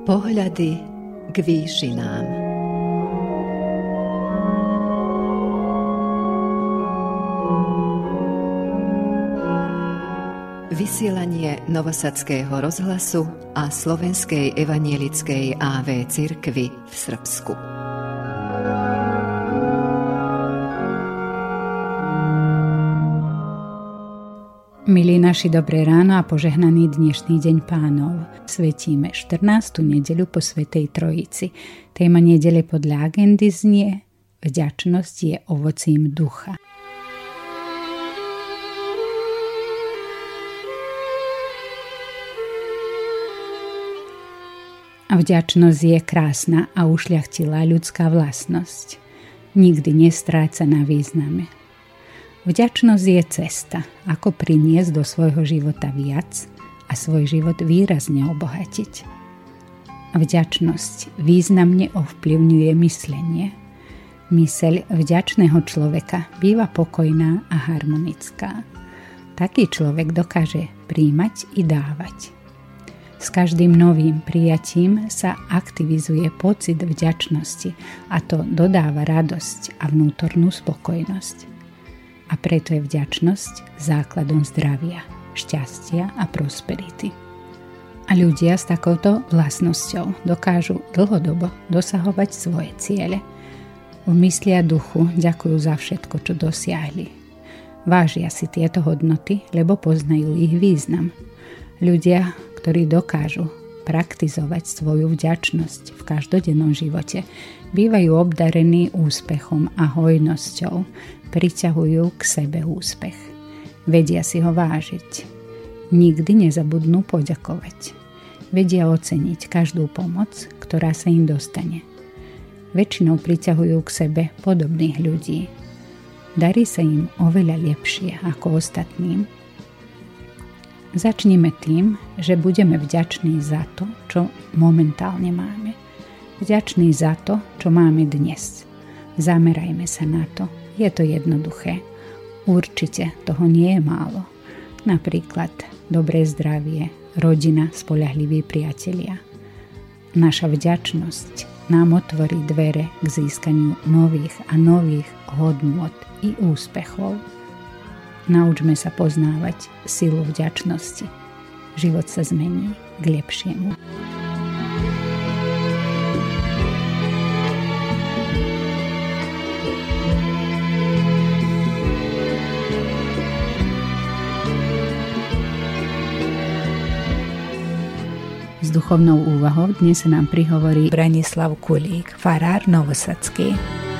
Pohľady k výšinám. Vysielanie Novosadského rozhlasu a Slovenskej evanielickej AV cirkvi v Srbsku. Milí naši, dobré ráno a požehnaný dnešný deň Pánov. Svetíme 14. nedeľu po Svätej Trojici. Téma nedele podľa agendy znie: Vďačnosť je ovocím ducha. A vďačnosť je krásna a ušľachtilá ľudská vlastnosť. Nikdy nestráca na význame. Vďačnosť je cesta, ako priniesť do svojho života viac a svoj život výrazne obohatiť. Vďačnosť významne ovplyvňuje myslenie. Myseľ vďačného človeka býva pokojná a harmonická. Taký človek dokáže prijímať i dávať. S každým novým prijatím sa aktivizuje pocit vďačnosti a to dodáva radosť a vnútornú spokojnosť. A preto je vďačnosť základom zdravia, šťastia a prosperity. A ľudia s takouto vlastnosťou dokážu dlhodobo dosahovať svoje ciele. V mysli a duchu ďakujú za všetko, čo dosiahli. Vážia si tieto hodnoty, lebo poznajú ich význam. Ľudia, ktorí dokážu praktizovať svoju vďačnosť v každodennom živote, bývajú obdarení úspechom a hojnosťou, priťahujú k sebe úspech. Vedia si ho vážiť. Nikdy nezabudnú poďakovať. Vedia oceniť každú pomoc, ktorá sa im dostane. Väčšinou priťahujú k sebe podobných ľudí. Darí sa im oveľa lepšie ako ostatným. Začnime tým, že budeme vďační za to, čo momentálne máme. Vďační za to, čo máme dnes. Zamerajme sa na to. Je to jednoduché. Určite toho nie je málo. Napríklad dobré zdravie, rodina, spoľahliví priatelia. Naša vďačnosť nám otvorí dvere k získaniu nových a nových hodnôt i úspechov. Naučme sa poznávať silu vďačnosti. Život sa zmení k lepšiemu. S duchovnou úvahou dnes sa nám prihovorí Branislav Kulík, farár novosadský.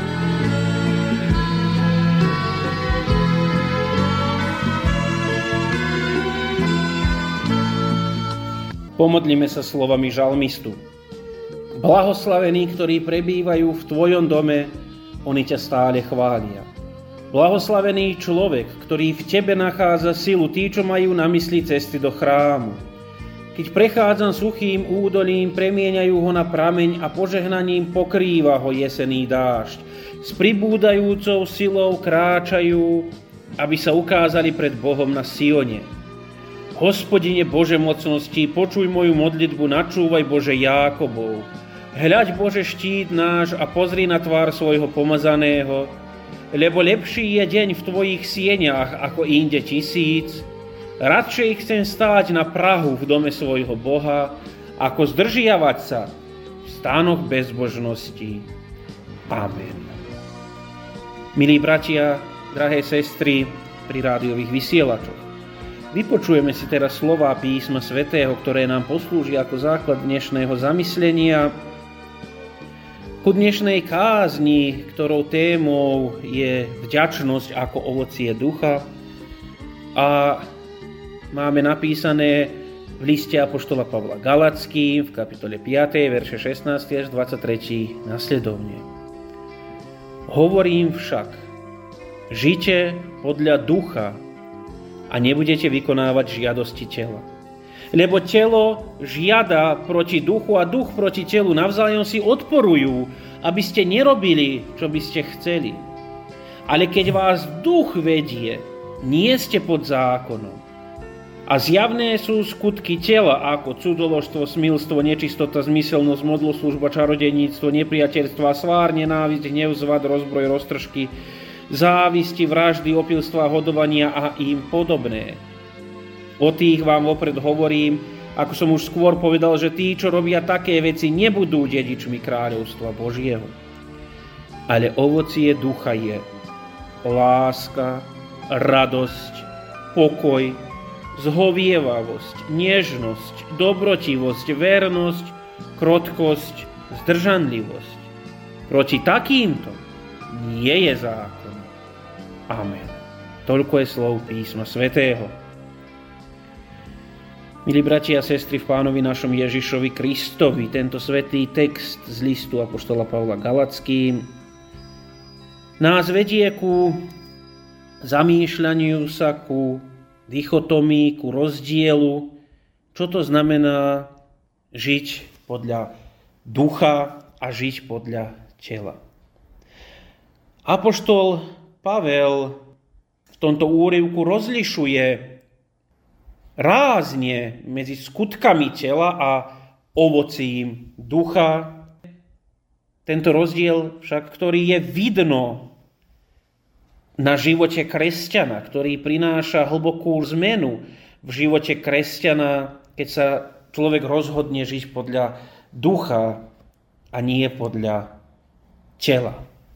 Pomodlíme sa slovami žalmistu. Blahoslavení, ktorí prebývajú v tvojom dome, oni ťa stále chvália. Blahoslavený človek, ktorý v tebe nachádza silu, tí, čo majú na mysli cesty do chrámu. Keď prechádzam suchým údolím, premieňajú ho na prameň a požehnaním pokrýva ho jesenný dážď. S pribúdajúcou silou kráčajú, aby sa ukázali pred Bohom na Sione. Hospodine Bože mocnosti, počuj moju modlitbu, načúvaj Bože Jákobov. Hľaď Bože štít náš a pozri na tvár svojho pomazaného, lebo lepší je deň v tvojich sieňach ako inde 1000. Radšej chcem stáť na prahu v dome svojho Boha, ako zdržiavať sa v stánoch bezbožnosti. Amen. Milí bratia, drahé sestry pri rádiových vysielačoch, vypočujeme si teraz slová písma svätého, ktoré nám poslúži ako základ dnešného zamyslenia. Ku dnešnej kázni, ktorou témou je vďačnosť ako ovocie ducha, a máme napísané v liste apoštola Pavla Galackým v kapitole 5, verše 16 až 23 nasledovne. Hovorím však, žite podľa ducha a nebudete vykonávať žiadosti tela. Lebo telo žiada proti duchu a duch proti telu, navzájom si odporujú, aby ste nerobili, čo by ste chceli. Ale keď vás duch vedie, nie ste pod zákonom. A zjavné sú skutky tela, ako cudoložstvo, smilstvo, nečistota, zmyselnosť, modloslužba, čarodejníctvo, nepriateľstvo, svár, nenávisť, hnev, zvad, rozbroj, roztržky, závisti, vraždy, opilstva, hodovania a im podobné. O tých vám vopred hovorím, ako som už skôr povedal, že tí, čo robia také veci, nebudú dedičmi kráľovstva Božieho. Ale ovocie ducha je láska, radosť, pokoj, zhovievavosť, nežnosť, dobrotivosť, vernosť, krotkosť, zdržanlivosť. Proti takýmto nie je zákon. Amen. Toľko je slov písma svätého. Milí bratia a sestry v Pánovi našom Ježišovi Kristovi, tento svätý text z listu apoštola Pavla Galatským nás vedie ku zamýšľaniu sa, ku dichotomii, ku rozdielu, čo to znamená žiť podľa ducha a žiť podľa tela. Apoštol Pavel v tomto úryvku rozlišuje rázne medzi skutkami tela a ovocím ducha. Tento rozdiel však, ktorý je vidno na živote kresťana, ktorý prináša hlbokú zmenu v živote kresťana, keď sa človek rozhodne žiť podľa ducha a nie podľa tela.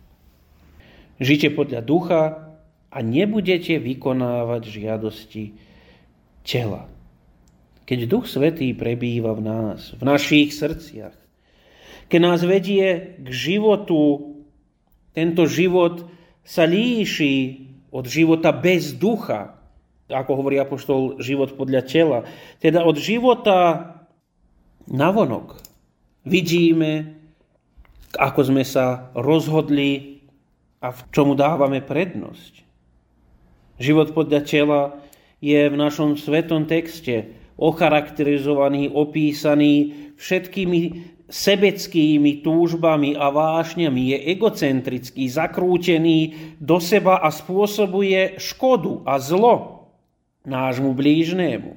Žite podľa ducha a nebudete vykonávať žiadosti tela. Keď Duch Svätý prebýva v nás, v našich srdciach, keď nás vedie k životu, tento život sa líši od života bez ducha, ako hovorí apoštol, život podľa tela, teda od života navonok. Vidíme, ako sme sa rozhodli a v čomu dávame prednosť. Život podľa tela je v našom svetom texte ocharakterizovaný, opísaný všetkými sebeckými túžbami a vášňami, je egocentrický, zakrútený do seba a spôsobuje škodu a zlo nášmu blížnému.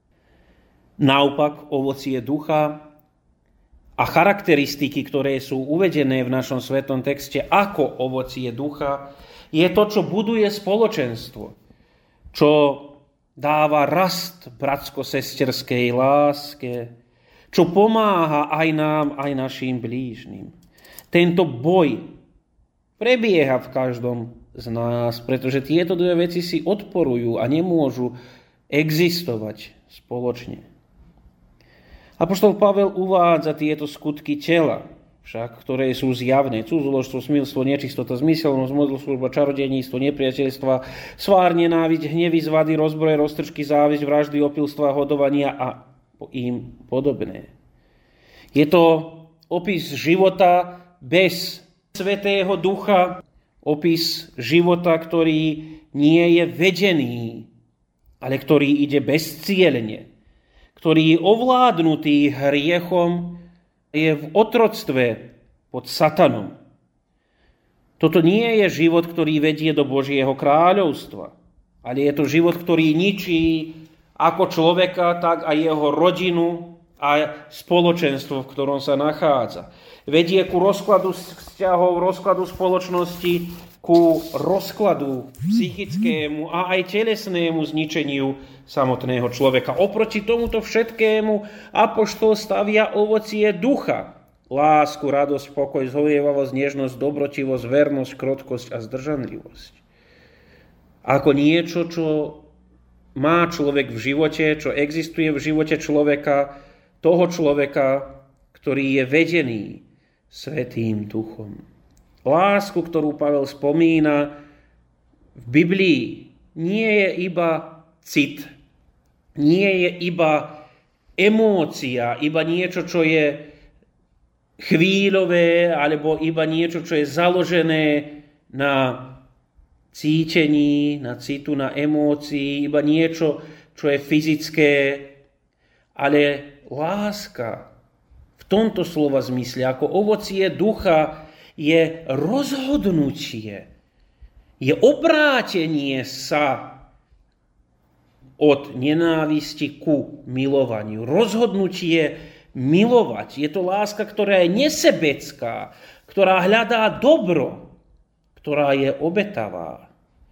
Naopak, ovocie ducha a charakteristiky, ktoré sú uvedené v našom svetom texte ako ovocie ducha, je to, čo buduje spoločenstvo, čo dáva rast bratsko-sesterskej láske, čo pomáha aj nám, aj našim blížnym. Tento boj prebieha v každom z nás, pretože tieto dve veci si odporujú a nemôžu existovať spoločne. Apoštol Pavel uvádza tieto skutky tela, však, ktoré sú zjavné. Cudzoložstvo, smilstvo, nečistota, zmyselnosť, modloslužba, čarodejníctvo, nepriateľstva, svár, nenávisť, hnevy, zvady, rozbroje, roztržky, závisť, vraždy, opilstva, hodovania a im podobné. Je to opis života bez Svätého Ducha, opis života, ktorý nie je vedený, ale ktorý ide bezcielne, ktorý je ovládnutý hriechom, je v otroctve pod satanom. Toto nie je život, ktorý vedie do Božieho kráľovstva, ale je to život, ktorý ničí ako človeka, tak aj jeho rodinu a spoločenstvo, v ktorom sa nachádza. Vedie ku rozkladu vzťahov, rozkladu spoločnosti, ku rozkladu psychickému a aj telesnému zničeniu samotného človeka. Oproti tomuto všetkému apoštol stavia ovocie ducha. Lásku, radosť, pokoj, zhovievavosť, nežnosť, dobrotivosť, vernosť, krotkosť a zdržanlivosť. Ako niečo, čo má človek v živote, čo existuje v živote človeka, toho človeka, ktorý je vedený Svätým Duchom. Lásku, ktorú Pavel spomína v Biblii, nie je iba cit, nie je iba emócia, iba niečo, čo je chvíľové, alebo iba niečo, čo je založené na cítení, na citu, na emócii, iba niečo, čo je fyzické, ale láska v tomto slova zmysle, ako ovocie ducha, je rozhodnutie, je obrátenie sa od nenávisti ku milovaniu. Rozhodnutie milovať. Je to láska, ktorá je nesebecká, ktorá hľadá dobro, ktorá je obetavá.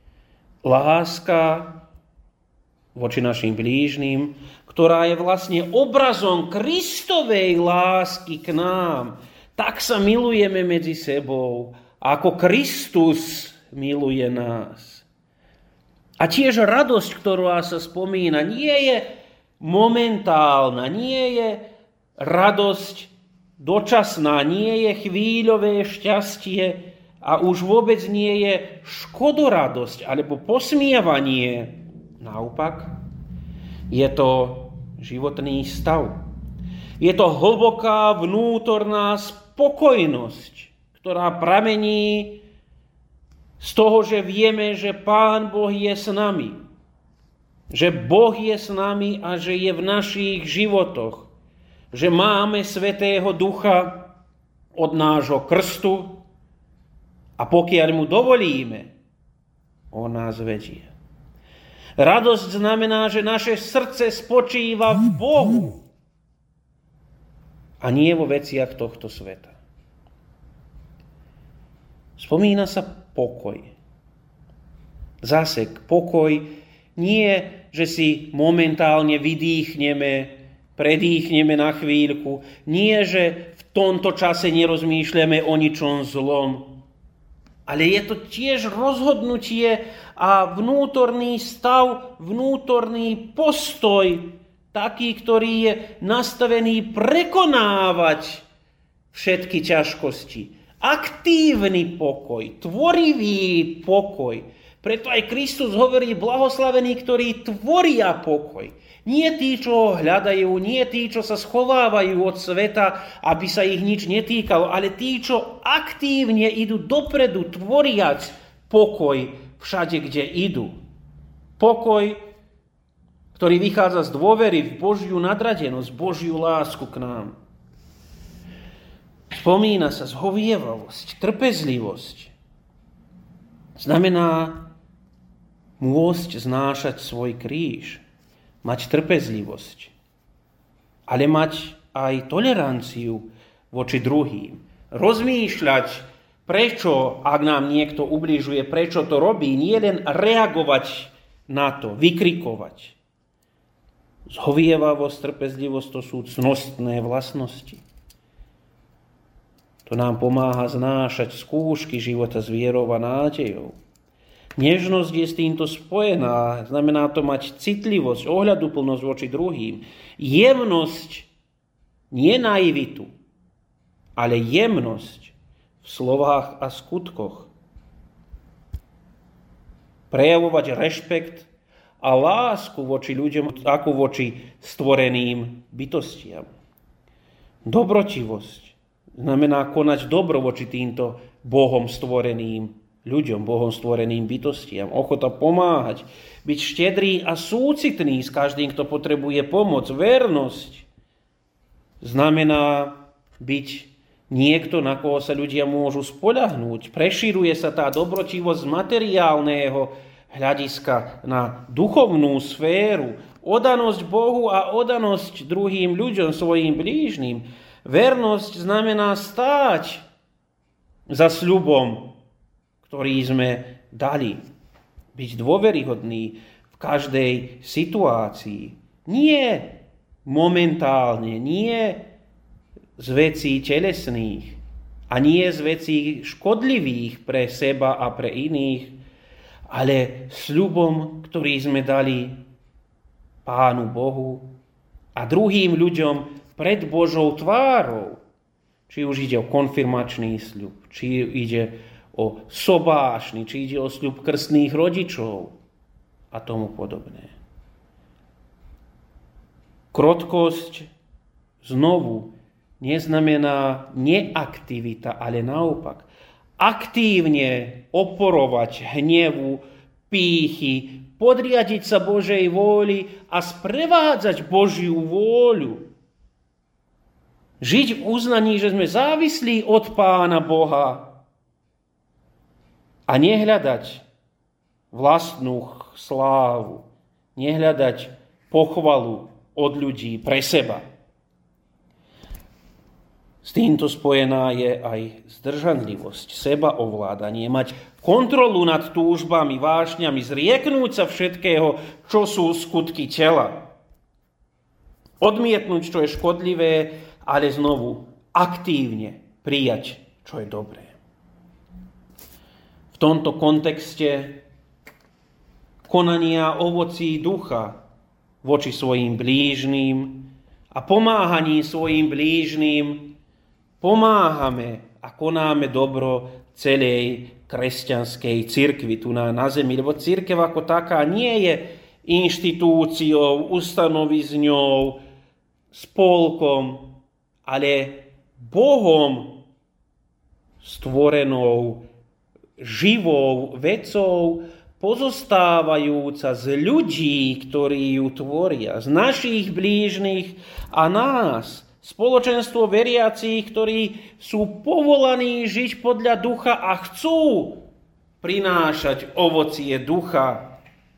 Láska voči našim blížnym, ktorá je vlastne obrazom Kristovej lásky k nám. Tak sa milujeme medzi sebou, ako Kristus miluje nás. A tiež radosť, ktorá sa spomína, nie je momentálna, nie je radosť dočasná, nie je chvíľové šťastie a už vôbec nie je škodoradosť alebo posmievanie. Naopak, je to životný stav. Je to hlboká vnútorná spokojnosť, ktorá pramení z toho, že vieme, že Pán Boh je s nami. Že Boh je s nami a že je v našich životoch. Že máme Svätého Ducha od nášho krstu a pokiaľ mu dovolíme, on nás vedie. Radosť znamená, že naše srdce spočíva v Bohu a nie vo veciach tohto sveta. Spomína sa pokoj. Zase pokoj nie, že si momentálne vydýchneme, predýchneme na chvíľku. Nie, že v tomto čase nerozmýšľame o ničom zlom. Ale je to tiež rozhodnutie a vnútorný stav, vnútorný postoj, taký, ktorý je nastavený prekonávať všetky ťažkosti. Aktívny pokoj, tvorivý pokoj. Preto aj Kristus hovorí, blahoslavení, ktorí tvoria pokoj. Nie tí, čo ho hľadajú, nie tí, čo sa schovávajú od sveta, aby sa ich nič netýkalo, ale tí, čo aktívne idú dopredu, tvoriac pokoj všade, kde idú. Pokoj, ktorý vychádza z dôvery v Božiu nadradenosť, Božiu lásku k nám. Spomína sa zhovievavosť, trpezlivosť. Znamená môcť znášať svoj kríž, mať trpezlivosť, ale mať aj toleranciu voči druhým. Rozmýšľať, prečo, ak nám niekto ubližuje, prečo to robí, nie len reagovať na to, vykrikovať. Zhovievavosť, trpezlivosť, to sú cnostné vlastnosti. To nám pomáha znášať skúšky života s vierou a nádejou. Nežnosť je s týmto spojená, znamená to mať citlivosť, ohľaduplnosť voči druhým. Jemnosť, nie naivitu, ale jemnosť v slovách a skutkoch. Prejavovať rešpekt a lásku voči ľuďom, ako voči stvoreným bytostiam. Dobrotivosť znamená konať dobro voči týmto Bohom stvoreným ľuďom, Bohom stvoreným bytostiam. Ochota pomáhať, byť štedrý a súcitný s každým, kto potrebuje pomoc. Vernosť znamená byť niekto, na koho sa ľudia môžu spoľahnúť. Preširuje sa tá dobrotivosť z materiálneho hľadiska na duchovnú sféru. Oddanosť Bohu a oddanosť druhým ľuďom, svojim blížnym. Vernosť znamená stáť za sľubom, ktorý sme dali. Byť dôveryhodný v každej situácii. Nie momentálne, nie z vecí telesných a nie z vecí škodlivých pre seba a pre iných, ale sľubom, ktorý sme dali Pánu Bohu a druhým ľuďom pred Božou tvárou. Či už ide o konfirmačný sľub, či ide o sobášny, či ide o sľub krstných rodičov a tomu podobné. Krotkosť znovu neznamená neaktivita, ale naopak. Aktívne oporovať hnevu, pýchy, podriadiť sa Božej vôli a sprevádzať Božiu vôľu. Žiť v uznaní, že sme závislí od Pána Boha a nehľadať vlastnú slávu, nehľadať pochvalu od ľudí pre seba. S týmto spojená je aj zdržanlivosť, sebaovládanie, mať kontrolu nad túžbami, vášňami, zrieknúť sa všetkého, čo sú skutky tela. Odmietnúť, čo je škodlivé, ale znovu aktívne prijať, čo je dobré. V tomto kontexte konania ovocí ducha voči svojim blížnym a pomáhaní svojim blížnym pomáhame a konáme dobro celej kresťanskej cirkvi tu na zemi. Lebo cirkev ako taká nie je inštitúciou, ustanovizňou, spolkom, ale Bohom stvorenou živou vecou, pozostávajúca z ľudí, ktorí ju tvoria, z našich blížnych a nás, spoločenstvo veriacich, ktorí sú povolaní žiť podľa ducha a chcú prinášať ovocie ducha.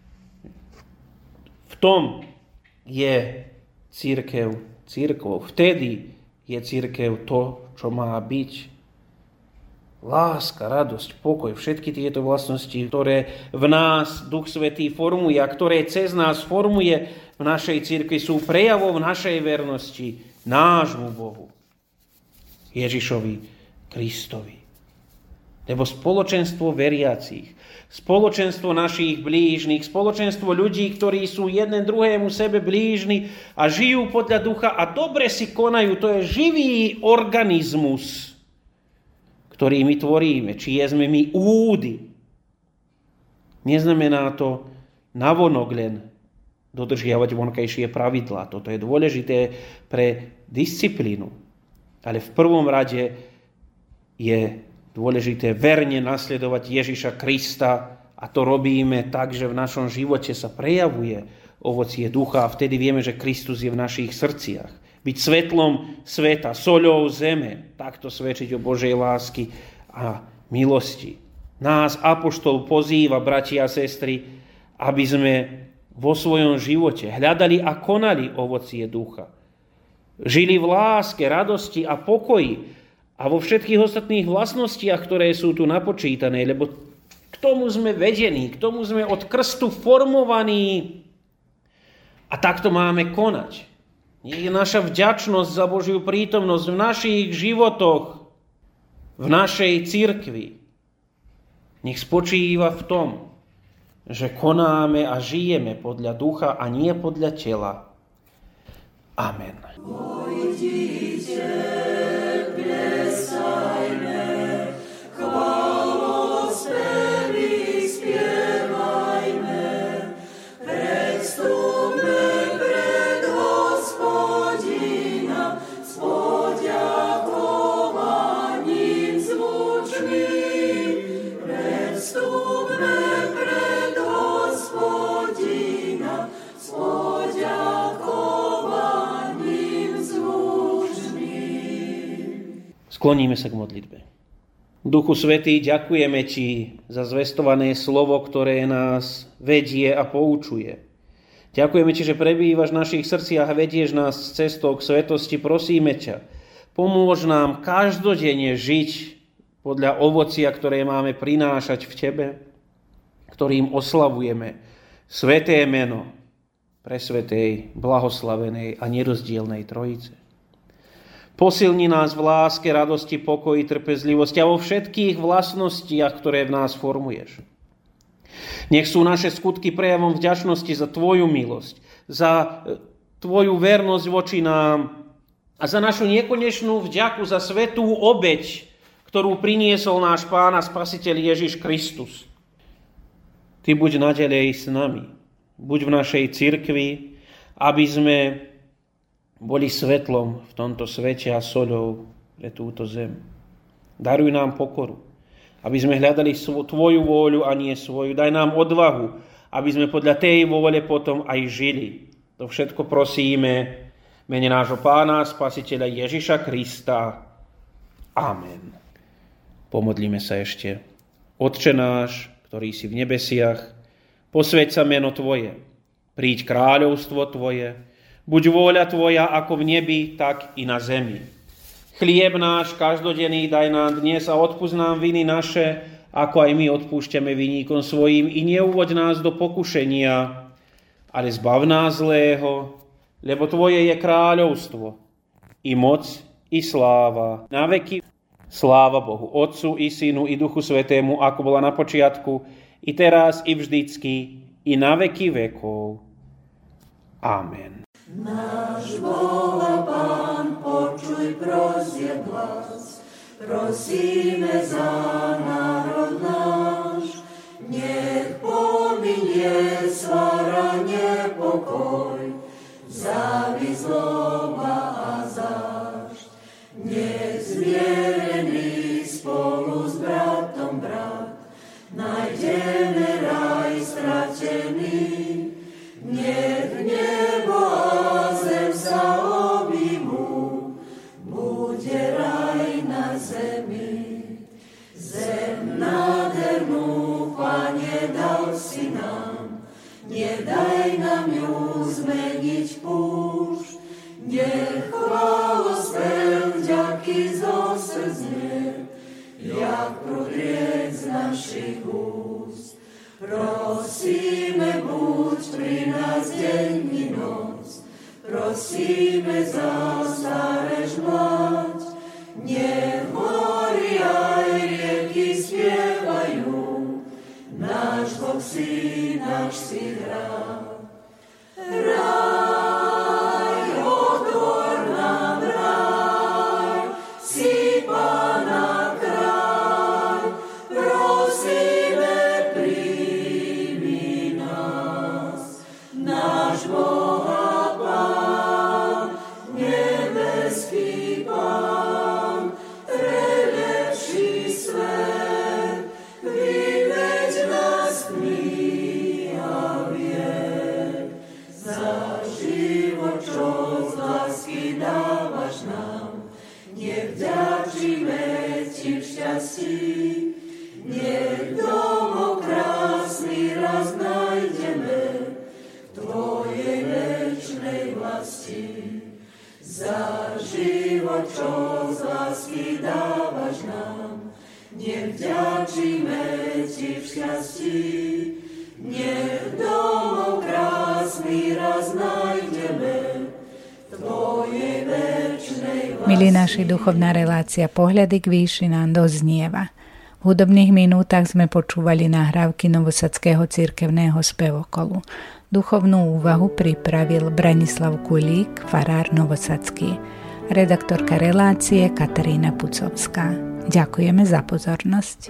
V tom je cirkev cirkvou. Vtedy je cirkev to, čo má byť. Láska, radosť, pokoj, všetky tieto vlastnosti, ktoré v nás Duch Svätý formuje a ktoré cez nás formuje v našej cirkvi, sú prejavom našej vernosti nášmu Bohu, Ježišovi Kristovi. Lebo spoločenstvo veriacich, spoločenstvo našich blížnych, spoločenstvo ľudí, ktorí sú jeden druhému sebe blížni a žijú podľa ducha a dobre si konajú, to je živý organizmus, ktorý my tvoríme, či sme my údy. Neznamená to navonok len dodržiavať vonkajšie pravidlá. Toto je dôležité pre disciplínu. Ale v prvom rade je dôležité verne nasledovať Ježiša Krista a to robíme tak, že v našom živote sa prejavuje ovocie ducha a vtedy vieme, že Kristus je v našich srdciach. Byť svetlom sveta, soľou zeme, takto svedčiť o Božej lásky a milosti. Nás apoštol pozýva, bratia a sestry, aby sme vo svojom živote hľadali a konali ovocie ducha. Žili v láske, radosti a pokoji a vo všetkých ostatných vlastnostiach, ktoré sú tu napočítané, lebo k tomu sme vedení, k tomu sme od krstu formovaní a takto máme konať. Nech je naša vďačnosť za Božiu prítomnosť v našich životoch, v našej cirkvi. Nech spočíva v tom, že konáme a žijeme podľa ducha a nie podľa tela. Amen. Skloníme sa k modlitbe. Duchu Svätý, ďakujeme Ti za zvestované slovo, ktoré nás vedie a poučuje. Ďakujeme Ti, že prebývaš v našich srdciach a vedieš nás cestou k svetosti. Prosíme ťa, pomôž nám každodenne žiť podľa ovocia, ktoré máme prinášať v Tebe, ktorým oslavujeme sväté meno presvätej, blahoslavenej a nerozdielnej Trojice. Posilni nás v láske, radosti, pokoji, trpezlivosti a vo všetkých vlastnostiach, ktoré v nás formuješ. Nech sú naše skutky prejavom vďačnosti za Tvoju milosť, za Tvoju vernosť voči nám a za našu nekonečnú vďaku za svätú obeť, ktorú priniesol náš Pán a Spasiteľ Ježiš Kristus. Ty buď naďalej s nami, buď v našej cirkvi, aby sme boli svetlom v tomto svete a soľou pre túto zem. Daruj nám pokoru, aby sme hľadali Tvoju vôľu a nie svoju. Daj nám odvahu, aby sme podľa tej vôle potom aj žili. To všetko prosíme v mene nášho Pána, Spasiteľa Ježiša Krista. Amen. Pomodlíme sa ešte. Otče náš, ktorý si v nebesiach, posväť sa meno Tvoje. Príď kráľovstvo Tvoje, buď vôľa Tvoja ako v nebi, tak i na zemi. Chlieb náš každodenný daj nám dnes a odpusť nám viny naše, ako aj my odpúšťame viníkom svojim, i neuvoď nás do pokušenia, ale zbav nás zlého, lebo Tvoje je kráľovstvo, i moc, i sláva, na veky. Sláva Bohu, Otcu, i Synu, i Duchu Svätému, ako bola na počiatku, i teraz, i vždycky, i na veky vekov. Amen. Náš Boha Pán, počuj prosie hlas, prosíme za národ náš, nech pominie svara nepokoj, závisť, zloba a zášť. Nech zmierený spolu s bratom brat, nájdeme raj stratený, nech nebo a zem sa objímu, bude raj na zemi. Zem nádhernú, Pane, dal si nám, nedaj nám ju zmeniť púšť, nech chválospev vďaky zo srdc znie, jak prúd z našich úst. Prosíme, buď pri nás deň i noc, prosíme, zastareš mlad, nech hory aj rieky spievajú, náš Boh si, náš si hrá. Raj, otvor nám raj, si Pána kráľ, prosíme, príjmi nás, náš Boha Pán, nebeský Pán, prelepší svet, vyveď nás tmy a viek, za život, čo z lásky dávaš nám, nevďačíme ti v šťastí, nech domov krásny raz nájdeme v Tvojej večnej vlasti. Za život, čo z lásky dávaš nám, nevďačíme ti v šťastí, nech domov krásny raz nájdeme v Tvojej večnej vlasti. Milí naši, duchovná relácia Pohľady k výšinám doznieva. V hudobných minútach sme počúvali nahrávky Novosadského cirkevného spevokolu. Duchovnú úvahu pripravil Branislav Kulík, farár Novosadský. Redaktorka relácie Katarína Pucovská. Ďakujeme za pozornosť.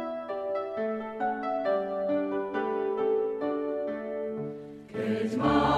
Keď